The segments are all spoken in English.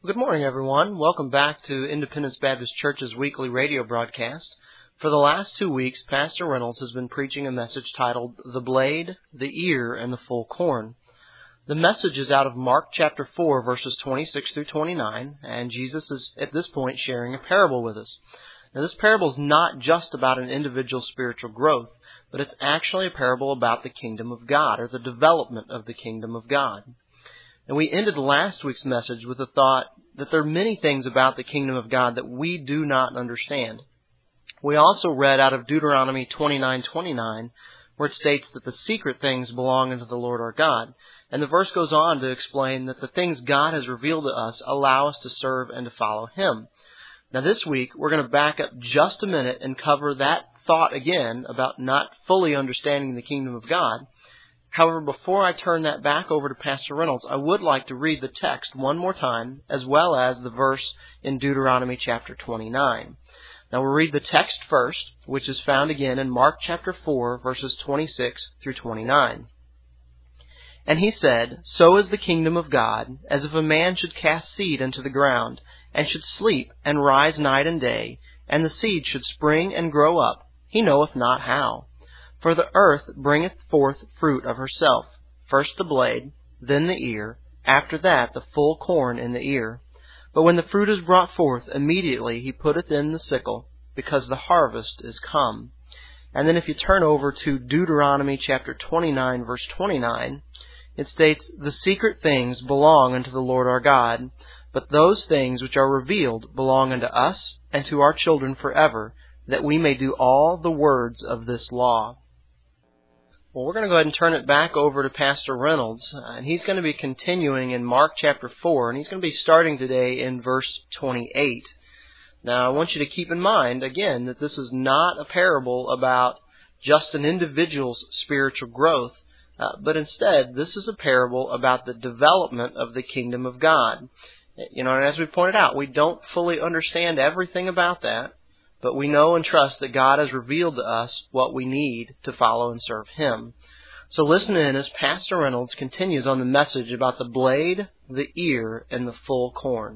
Good morning, everyone. Welcome back to Independence Baptist Church's weekly radio broadcast. For the last 2 weeks, Pastor Reynolds has been preaching a message titled, The Blade, the Ear, and the Full Corn. The message is out of Mark chapter 4, verses 26 through 29, and Jesus is at this point sharing a parable with us. Now, this parable is not just about an individual's spiritual growth, but it's actually a parable about the kingdom of God, or the development of the kingdom of God. And we ended last week's message with the thought that there are many things about the kingdom of God that we do not understand. We also read out of Deuteronomy 29:29, where it states that the secret things belong unto the Lord our God. And the verse goes on to explain that the things God has revealed to us allow us to serve and to follow Him. Now this week, we're going to back up just a minute and cover that thought again about not fully understanding the kingdom of God. However, before I turn that back over to Pastor Reynolds, I would like to read the text one more time, as well as the verse in Deuteronomy chapter 29. Now we'll read the text first, which is found again in Mark chapter 4, verses 26 through 29. And he said, So is the kingdom of God, as if a man should cast seed into the ground, and should sleep and rise night and day, and the seed should spring and grow up, he knoweth not how. For the earth bringeth forth fruit of herself, first the blade, then the ear, after that the full corn in the ear. But when the fruit is brought forth, immediately he putteth in the sickle, because the harvest is come. And then if you turn over to Deuteronomy chapter 29, verse 29, it states, The secret things belong unto the Lord our God, but those things which are revealed belong unto us and to our children forever, that we may do all the words of this law. Well, we're going to go ahead and turn it back over to Pastor Reynolds, and he's going to be continuing in Mark chapter 4, and he's going to be starting today in verse 28. Now, I want you to keep in mind, again, that this is not a parable about just an individual's spiritual growth, but instead, this is a parable about the development of the kingdom of God. And as we pointed out, we don't fully understand everything about that, but we know and trust that God has revealed to us what we need to follow and serve Him. So listen in as Pastor Reynolds continues on the message about the blade, the ear, and the full corn.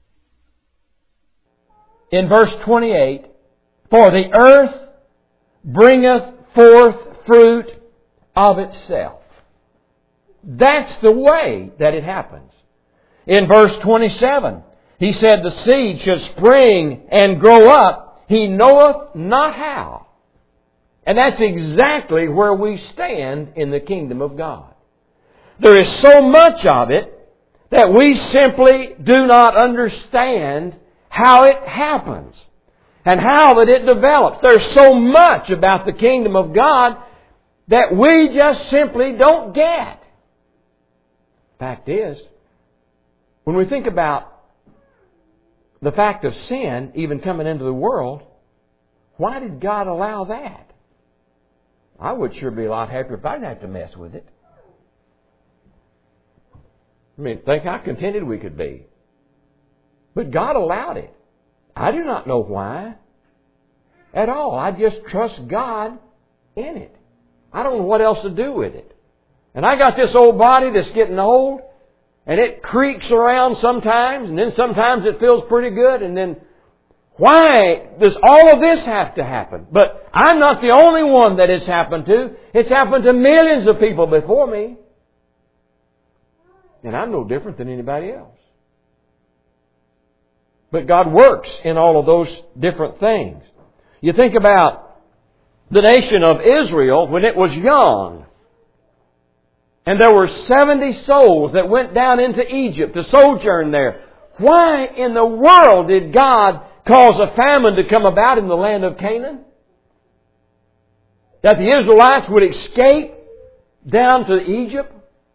In verse 28, For the earth bringeth forth fruit of itself. That's the way that it happens. In verse 27, he said the seed should spring and grow up, he knoweth not how. And that's exactly where we stand in the kingdom of God. There is so much of it that we simply do not understand how it happens and how that it develops. There's so much about the kingdom of God that we just simply don't get. Fact is, when we think about the fact of sin even coming into the world, why did God allow that? I would sure be a lot happier if I didn't have to mess with it. Think how contented we could be. But God allowed it. I do not know why at all. I just trust God in it. I don't know what else to do with it. And I got this old body that's getting old, and it creaks around sometimes, and then sometimes it feels pretty good, and then why does all of this have to happen? But I'm not the only one that it's happened to. It's happened to millions of people before me. And I'm no different than anybody else. But God works in all of those different things. You think about the nation of Israel when it was young. And there were 70 souls that went down into Egypt to sojourn there. Why in the world did God cause a famine to come about in the land of Canaan? That the Israelites would escape down to Egypt?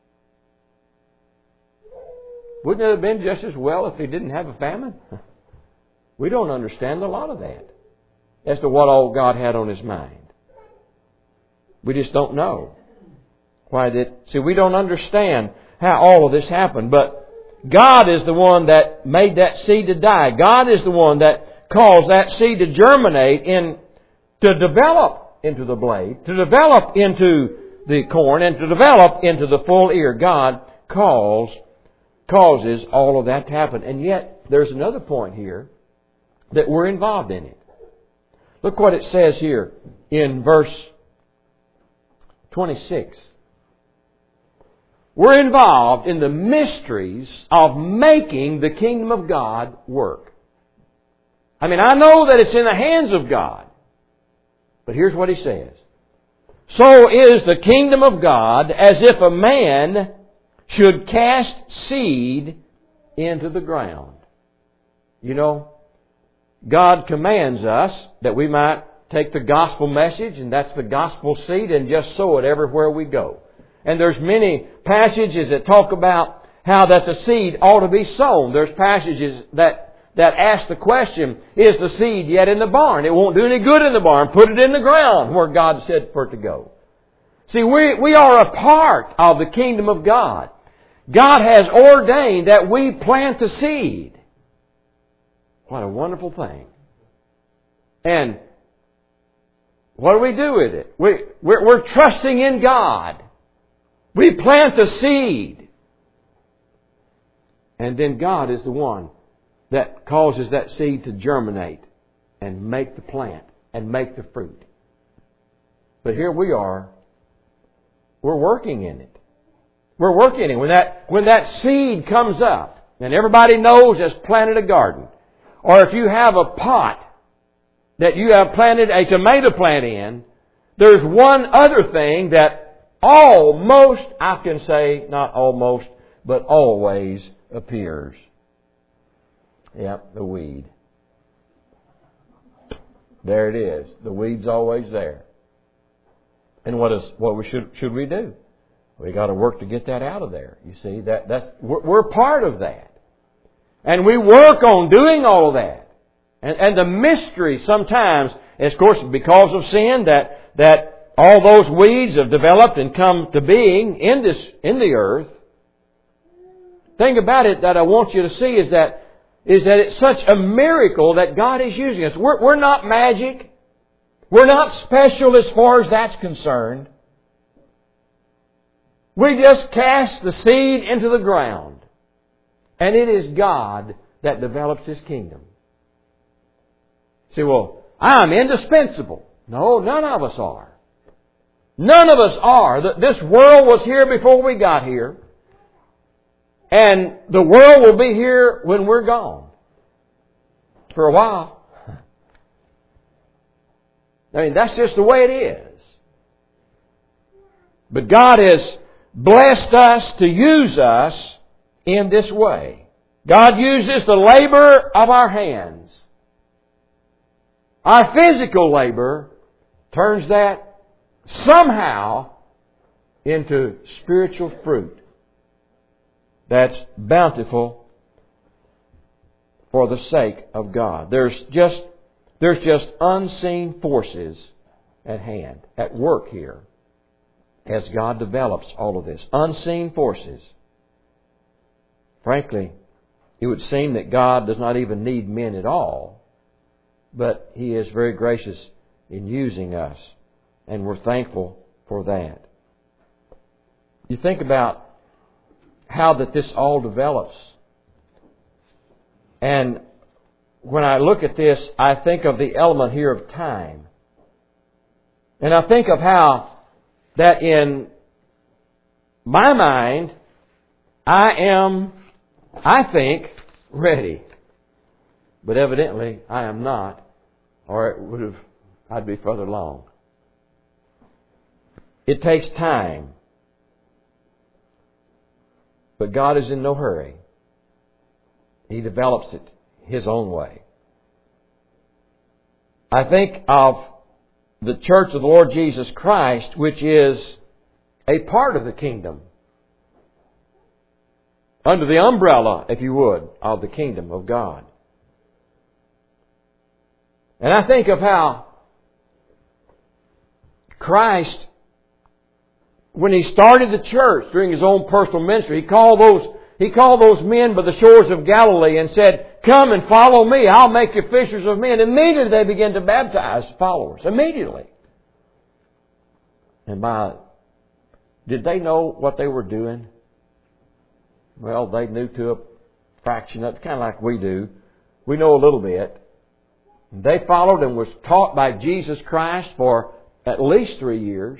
Wouldn't it have been just as well if they didn't have a famine? We don't understand a lot of that as to what all God had on His mind. We just don't know. We don't understand how all of this happened. But God is the one that made that seed to die. God is the one that caused that seed to germinate to develop into the blade, to develop into the corn, and to develop into the full ear. God caused causes all of that to happen. And yet, there's another point here that we're involved in it. Look what it says here in verse 26. We're involved in the mysteries of making the kingdom of God work. I mean, I know that it's in the hands of God. But here's what he says. So is the kingdom of God as if a man should cast seed into the ground. You know, God commands us that we might take the gospel message, and that's the gospel seed, and just sow it everywhere we go. And there's many passages that talk about how that the seed ought to be sown. There's passages that ask the question, is the seed yet in the barn? It won't do any good in the barn. Put it in the ground where God said for it to go. See, we are a part of the kingdom of God. God has ordained that we plant the seed. What a wonderful thing. And what do we do with it? We're trusting in God. We plant the seed. And then God is the one that causes that seed to germinate and make the plant and make the fruit. But here we are. We're working in it. We're working in it. When that seed comes up, and everybody knows has planted a garden, or if you have a pot that you have planted a tomato plant in, there's one other thing that almost, I can say, not almost, but always appears. Yep, the weed. There it is. The weed's always there. And what should we do? We got to work to get that out of there. You see, we're part of that. And we work on doing all of that. And the mystery sometimes, of course, because of sin, that all those weeds have developed and come to being in the earth. Thing about it that I want you to see is that it's such a miracle that God is using us. We're not magic. We're not special as far as that's concerned. We just cast the seed into the ground. And it is God that develops His kingdom. See, well, I'm indispensable. No, none of us are. None of us are. This world was here before we got here. And the world will be here when we're gone. For a while. I mean, that's just the way it is. But God has blessed us to use us in this way. God uses the labor of our hands. Our physical labor turns that somehow into spiritual fruit that's bountiful for the sake of God. There's just unseen forces at hand, at work here, as God develops all of this. Unseen forces. Frankly, it would seem that God does not even need men at all, but He is very gracious in using us, and we're thankful for that. You think about how that this all develops. And when I look at this, I think of the element here of time. And I think of how that in my mind, I think, ready. But evidently, I am not, or I'd be further along. It takes time. But God is in no hurry. He develops it His own way. I think of the church of the Lord Jesus Christ, which is a part of the kingdom. Under the umbrella, if you would, of the kingdom of God. And I think of how Christ, when He started the church during His own personal ministry, He called those men by the shores of Galilee and said, "Come and follow me. I'll make you fishers of men." Immediately they began to baptize followers. Immediately. And did they know what they were doing? Well, they knew to a fraction. That's kind of like we do. We know a little bit. They followed and was taught by Jesus Christ for at least 3 years.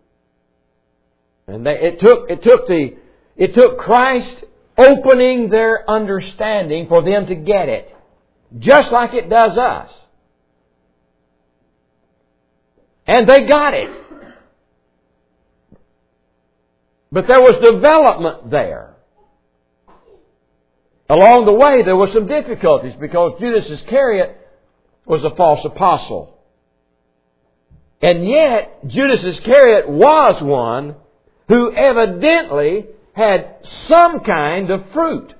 And it took Christ opening their understanding for them to get it, just like it does us. And they got it. But there was development there. Along the way, there were some difficulties because Judas Iscariot was a false apostle. And yet, Judas Iscariot was one who evidently had some kind of fruit.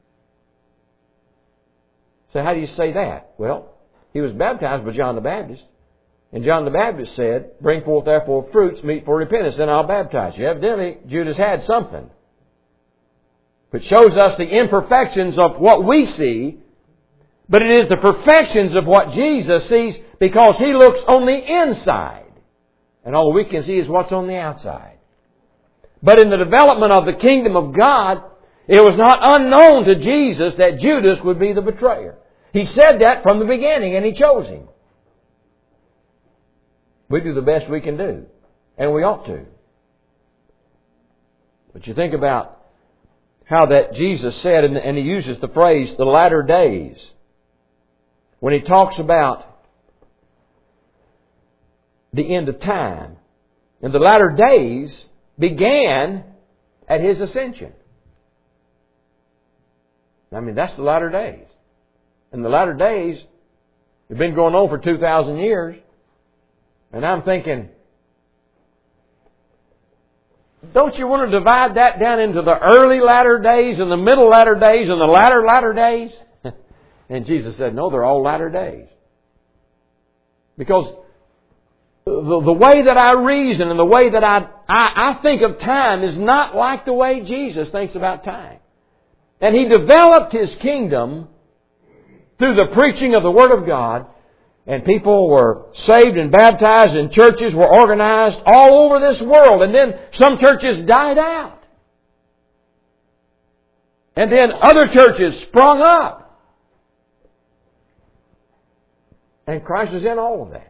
So how do you say that? Well, he was baptized by John the Baptist. And John the Baptist said, "Bring forth therefore fruits meet for repentance, then I'll baptize you." Evidently, Judas had something. Which shows us the imperfections of what we see, but it is the perfections of what Jesus sees because He looks on the inside. And all we can see is what's on the outside. But in the development of the kingdom of God, it was not unknown to Jesus that Judas would be the betrayer. He said that from the beginning, and He chose him. We do the best we can do, and we ought to. But you think about how that Jesus said, and He uses the phrase, the latter days, when He talks about the end of time. And the latter days began at His ascension. I mean, that's the latter days. And the latter days have been going on for 2,000 years. And I'm thinking, don't you want to divide that down into the early latter days and the middle latter days and the latter days? And Jesus said, no, they're all latter days. Because the way that I reason and the way that I think of time is not like the way Jesus thinks about time. And He developed His kingdom through the preaching of the Word of God. And people were saved and baptized and churches were organized all over this world. And then some churches died out. And then other churches sprung up. And Christ is in all of that.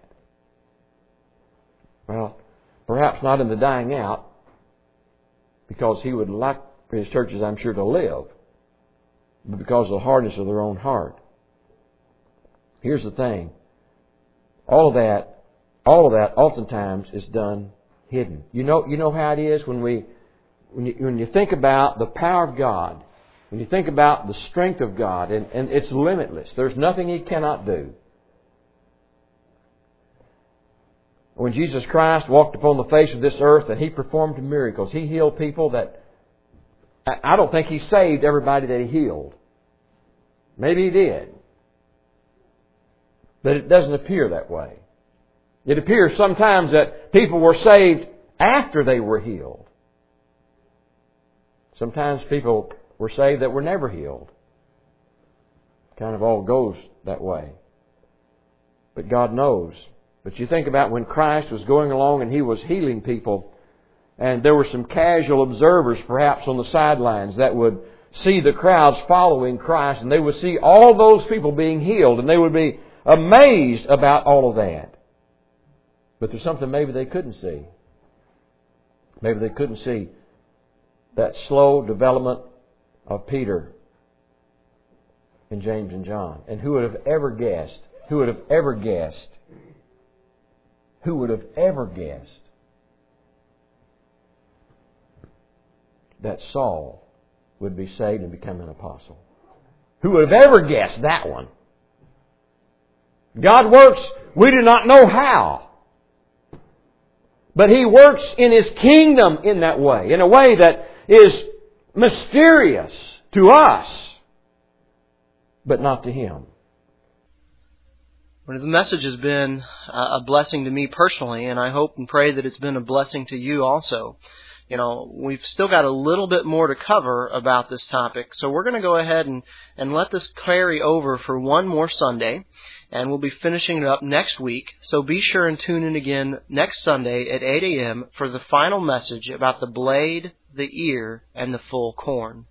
Well, perhaps not in the dying out, because He would like for His churches, I'm sure, to live, but because of the hardness of their own heart. Here's the thing. All of that oftentimes is done hidden. You know how it is when you think about the power of God, when you think about the strength of God, and it's limitless. There's nothing He cannot do. When Jesus Christ walked upon the face of this earth and He performed miracles, He healed people that I don't think He saved everybody that He healed. Maybe He did. But it doesn't appear that way. It appears sometimes that people were saved after they were healed. Sometimes people were saved that were never healed. Kind of all goes that way. But God knows. But you think about when Christ was going along and He was healing people, and there were some casual observers perhaps on the sidelines that would see the crowds following Christ, and they would see all those people being healed, and they would be amazed about all of that. But there's something maybe they couldn't see. Maybe they couldn't see that slow development of Peter and James and John. And who would have ever guessed? Who would have ever guessed? Who would have ever guessed that Saul would be saved and become an apostle? Who would have ever guessed that one? God works, we do not know how. But He works in His kingdom in that way. In a way that is mysterious to us, but not to Him. Well, the message has been a blessing to me personally, and I hope and pray that it's been a blessing to you also. You know, we've still got a little bit more to cover about this topic, so we're going to go ahead and let this carry over for one more Sunday, and we'll be finishing it up next week. So be sure and tune in again next Sunday at 8 a.m. for the final message about the blade, the ear, and the full corn.